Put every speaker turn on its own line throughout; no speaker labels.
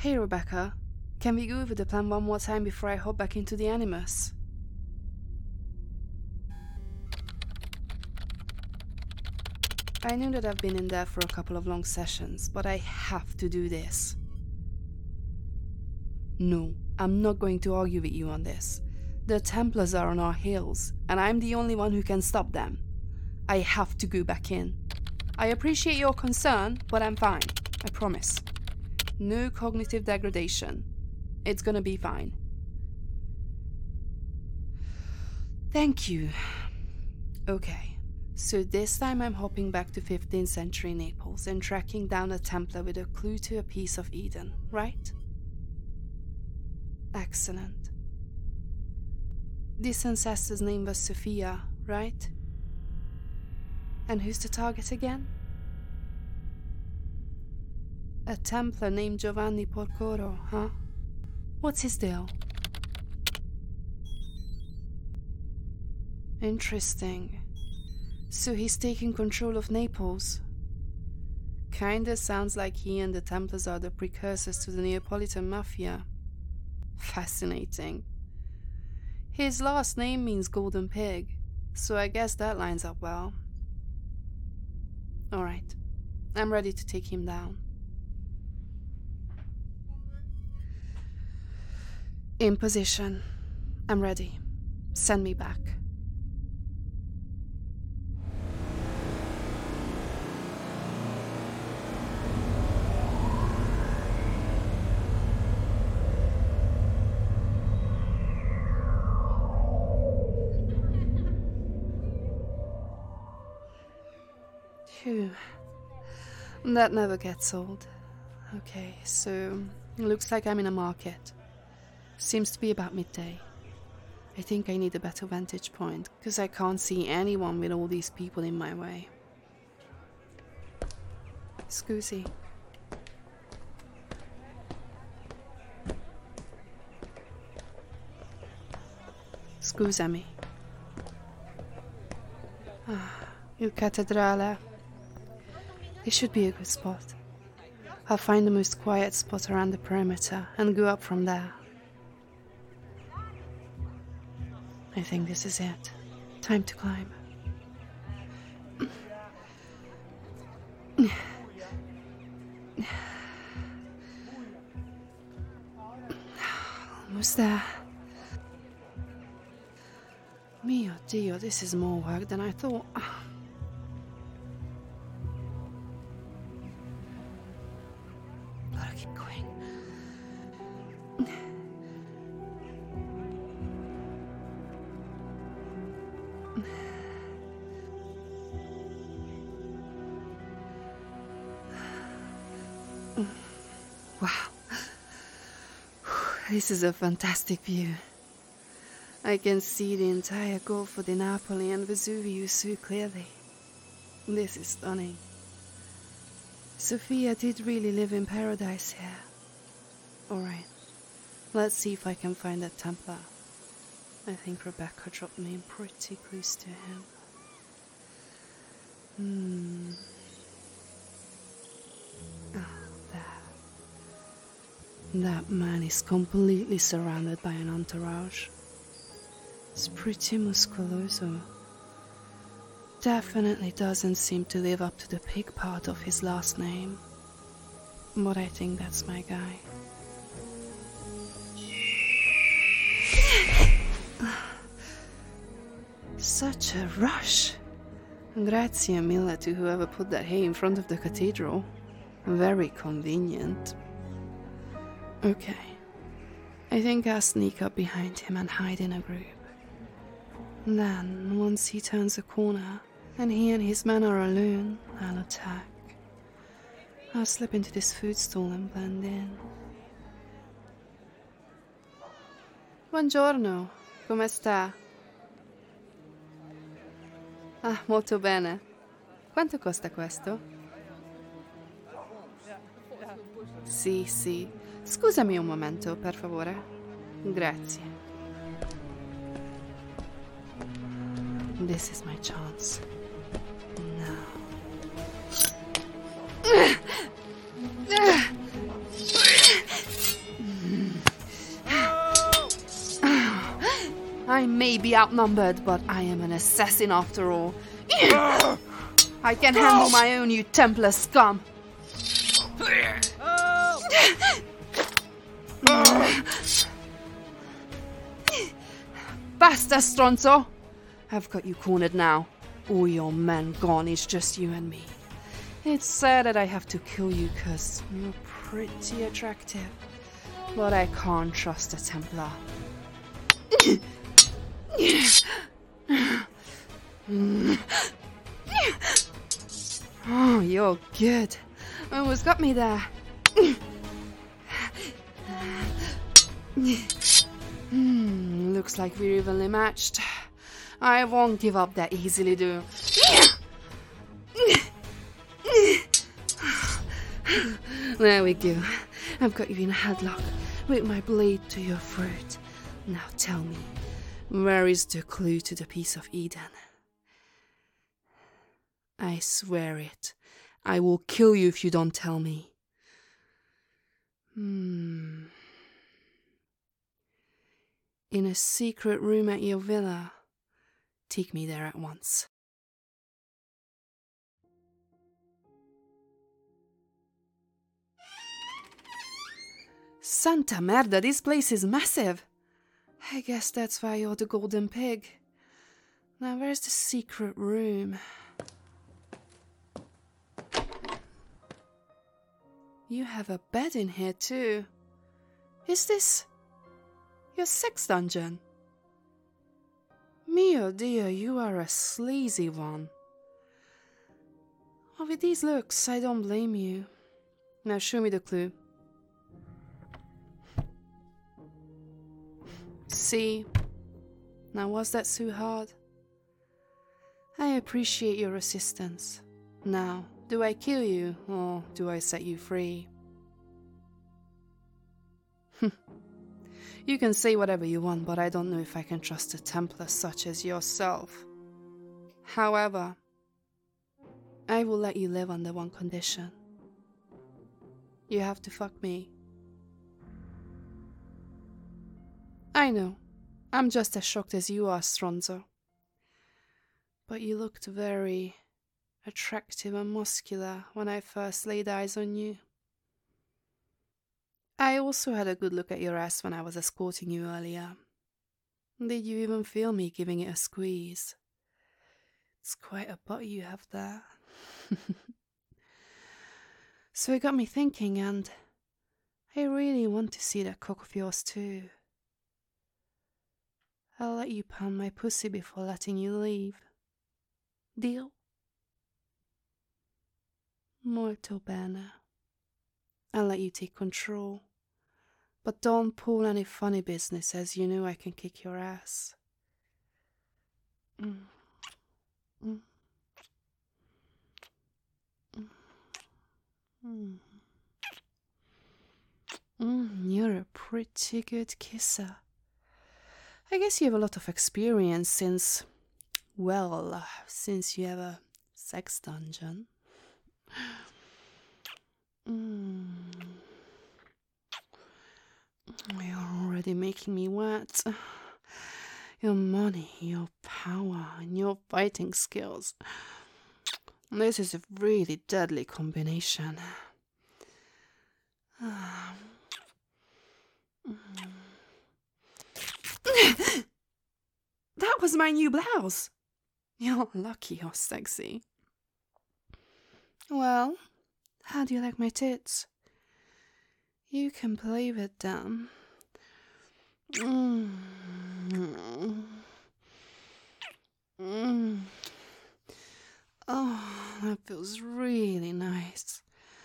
Hey Rebecca, can we go over the plan one more time before I hop back into the Animus? I know that I've been in there for a couple of long sessions, but I have to do this. No, I'm not going to argue with you on this. The Templars are on our heels, and I'm the only one who can stop them. I have to go back in. I appreciate your concern, but I'm fine. I promise. No cognitive degradation. It's gonna be fine. Thank you. Okay. So this time I'm hopping back to 15th century Naples and tracking down a Templar with a clue to a piece of Eden, right? Excellent. This ancestor's name was Sophia, right? And who's the target again? A Templar named Giovanni Porcoro, huh? What's his deal? Interesting. So he's taking control of Naples. Kinda sounds like he and the Templars are the precursors to the Neapolitan Mafia. Fascinating. His last name means golden pig, so I guess that lines up well. Alright, I'm ready to take him down. In position. I'm ready. Send me back. Phew. That never gets old. Okay, so looks like I'm in a market. Seems to be about midday. I think I need a better vantage point, because I can't see anyone with all these people in my way. Scusi. Scusami. Il Cattedrale. This should be a good spot. I'll find the most quiet spot around the perimeter and go up from there. I think this is it. Time to climb. Almost there. Mio Dio, this is more work than I thought. Gotta keep going. Wow. This is a fantastic view. I can see the entire Gulf of Napoli and Vesuvius so clearly. This is stunning. Sophia did really live in paradise here. Alright, let's see if I can find that Templar. I think Rebecca dropped me pretty close to him. There. That man is completely surrounded by an entourage. It's pretty musculoso. Definitely doesn't seem to live up to the pig part of his last name. But I think that's my guy. Such a rush. Grazie mille to whoever put that hay in front of the cathedral. Very convenient. Okay. I think I'll sneak up behind him and hide in a group. Then, once he turns a corner, and he and his men are alone, I'll attack. I'll slip into this food stall and blend in. Buongiorno, come sta? Ah, molto bene. Quanto costa questo? Sì, sì. Scusami un momento, per favore. Grazie. This is my chance. Now. I may be outnumbered, but I am an assassin after all. I can handle my own, you Templar scum. Basta, Stronzo! I've got you cornered now. All your men gone, it's just you and me. It's sad that I have to kill you, cause you're pretty attractive. But I can't trust a Templar. Oh, you're good. Almost got me there. Looks like we're evenly matched. I won't give up that easily, do. There we go. I've got you in a headlock with my blade to your throat. Now tell me, where is the clue to the piece of Eden? I swear it. I will kill you if you don't tell me. In a secret room at your villa. Take me there at once. Santa merda, this place is massive. I guess that's why you're the golden pig. Now where's the secret room? You have a bed in here too. Is this your sex dungeon? Mio dear, you are a sleazy one. Oh, with these looks, I don't blame you. Now show me the clue. See? Now was that so hard? I appreciate your assistance. Now, do I kill you, or do I set you free? You can say whatever you want, but I don't know if I can trust a Templar such as yourself. However, I will let you live under one condition. You have to fuck me. I know, I'm just as shocked as you are, Stronzo. But you looked very attractive and muscular when I first laid eyes on you. I also had a good look at your ass when I was escorting you earlier. Did you even feel me giving it a squeeze? It's quite a butt you have there. So it got me thinking, and I really want to see that cock of yours too. I'll let you pound my pussy before letting you leave. Deal? Molto bene. I'll let you take control. But don't pull any funny business, as you know I can kick your ass. You're a pretty good kisser. I guess you have a lot of experience since you have a sex dungeon. You're already making me wet. Your money, your power, and your fighting skills. This is a really deadly combination. That was my new blouse. You're lucky you're sexy. Well, how do you like my tits? You can play with them. Oh, that feels really nice.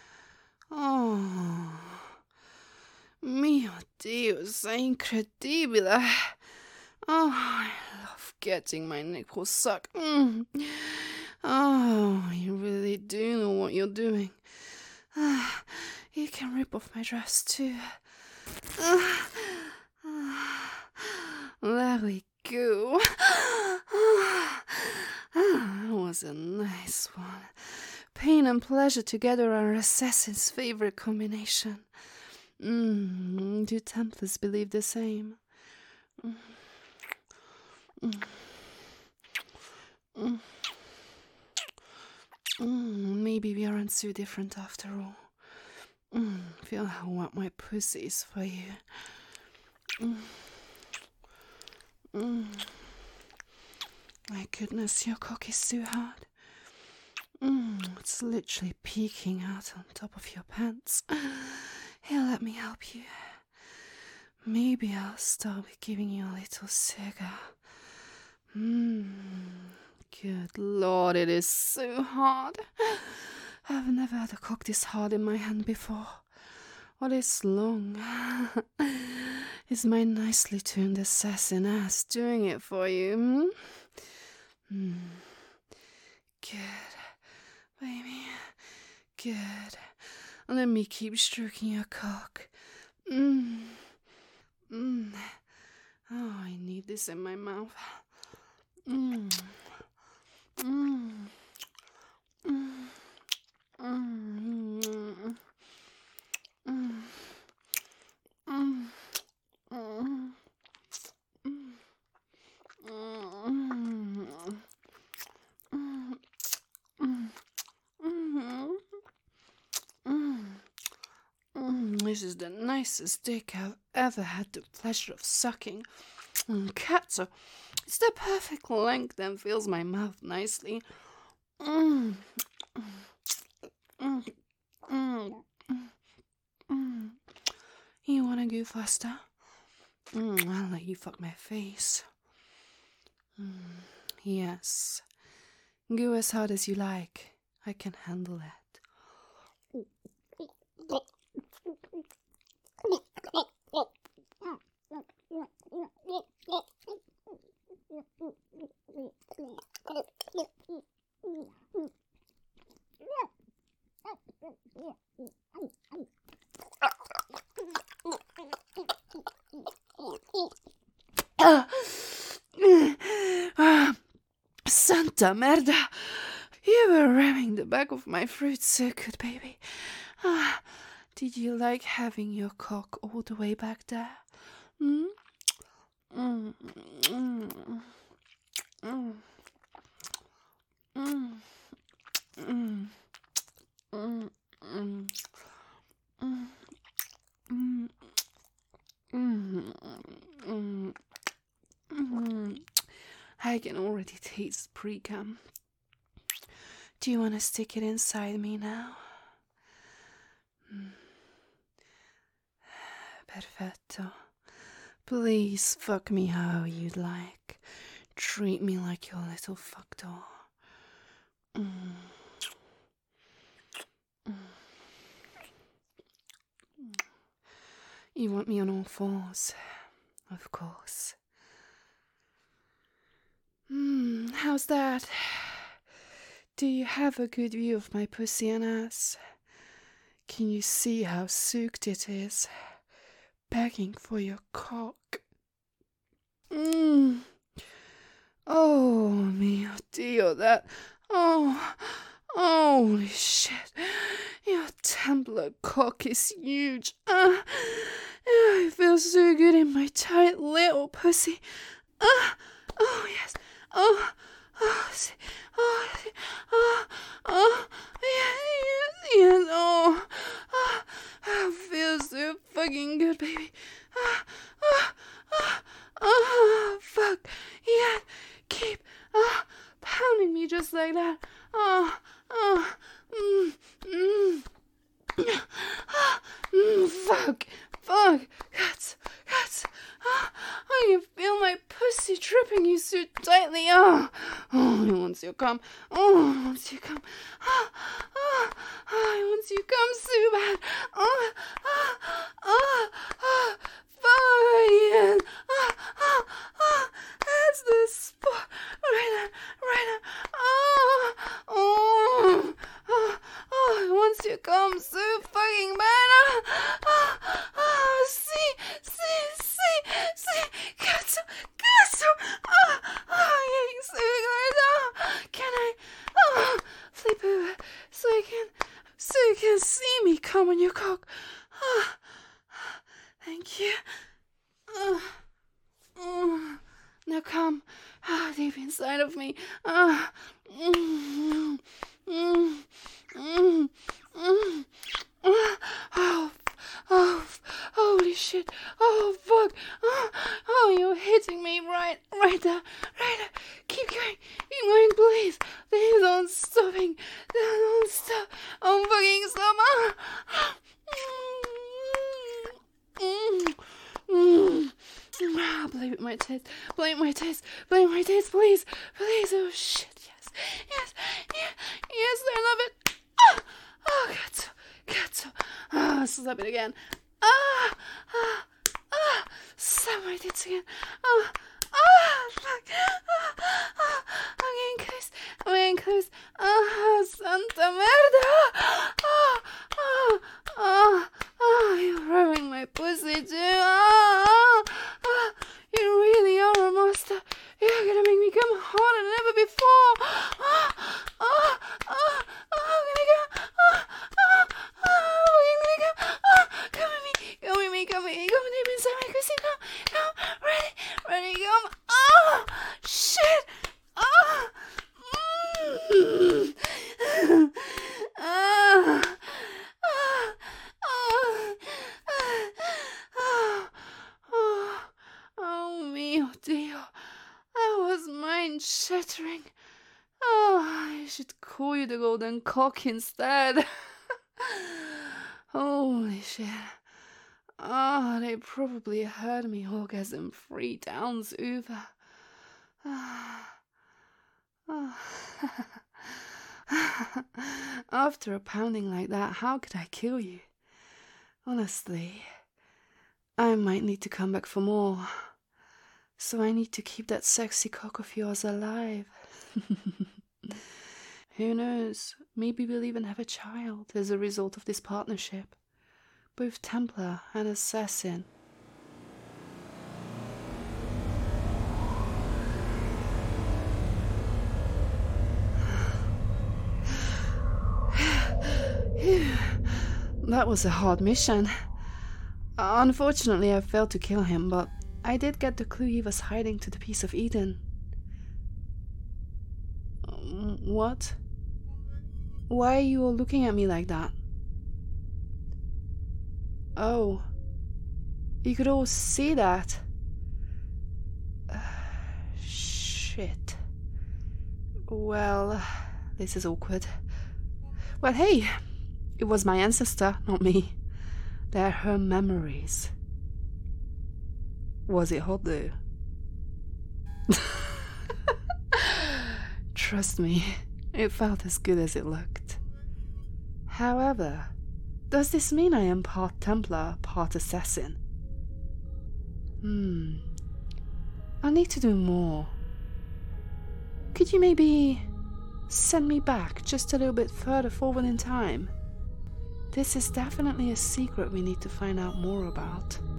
Oh, mio Dio, sei incredibile. Oh, I love getting my nipples sucked. Oh, you really do know what you're doing. You can rip off my dress too. There we go. That was a nice one. Pain and pleasure together are assassin's favorite combination. Do Templars believe the same? Maybe we aren't so different after all. Feel how wet my pussy is for you. My goodness, your cock is so hard. It's literally peeking out on top of your pants. Here, let me help you. Maybe I'll start with giving you a little sugar. Good Lord, it is so hard. I've never had a cock this hard in my hand before. Or this long. Is my nicely tuned assassin ass doing it for you? Good, baby. Good. Let me keep stroking your cock. Oh, I need this in my mouth. This is the nicest dick I've ever had the pleasure of sucking. Cats are... It's the perfect length and fills my mouth nicely. You wanna go faster? I'll let you fuck my face. Yes. Go as hard as you like. I can handle it. Santa merda! You were ramming the back of my throat so good, baby. Did you like having your cock all the way back there? I can already taste pre-cum. Do you want to stick it inside me now? Perfetto. Please fuck me how you'd like. Treat me like your little fuck doll. You want me on all fours? Of course. How's that? Do you have a good view of my pussy and ass? Can you see how soaked it is? Begging for your cock. Oh, mio Dio, that... Oh, holy shit. Your Templar cock is huge. It feels so good in my tight little pussy. Oh, yes. Oh, yes. It feels so fucking good, baby. Fuck. Yeah, keep pounding me just like that. Fuck. Cats. I can feel my pussy tripping you so tightly. Oh, he wants you to come. Oh, he wants you to come. He wants you to come so bad. Fine. That's the spot. Right now. He wants you to come so fucking bad. See. Cazzo. Getting so good. Can I flip over so you can see me come on your cock? Thank you. Now come deep inside of me. Ah. Oh, holy shit. Oh, fuck. Oh, you're hitting me right there. Keep going, please. Please don't stopping. Don't stop. I'm fucking stop. Play with my tits. Play with my tits, please. Oh, shit. Yes, I love it. Oh, Katsu. Slap it again. Slap my tits again. Fuck. I'm getting close. Santa merda. You're rubbing my pussy too. You really are a monster. You're gonna make me come harder than ever before. I'm gonna go. Come deep inside my pussy. Come, ready, come. Oh, shit. Oh, mio Dio. That was mind-shattering. Oh, I should call you the golden cock instead. Holy shit. They probably heard me orgasm 3 towns over. After a pounding like that, how could I kill you? Honestly, I might need to come back for more. So I need to keep that sexy cock of yours alive. Who knows, maybe we'll even have a child as a result of this partnership. Both Templar and Assassin. That was a hard mission. Unfortunately, I failed to kill him, but I did get the clue he was hiding to the piece of Eden. What? Why are you all looking at me like that? Oh, you could all see that. Shit. Well, this is awkward. Well, hey, it was my ancestor, not me. They're her memories. Was it hot though? Trust me, it felt as good as it looked. However, does this mean I am part Templar, part Assassin? I need to do more. Could you maybe send me back just a little bit further forward in time? This is definitely a secret we need to find out more about.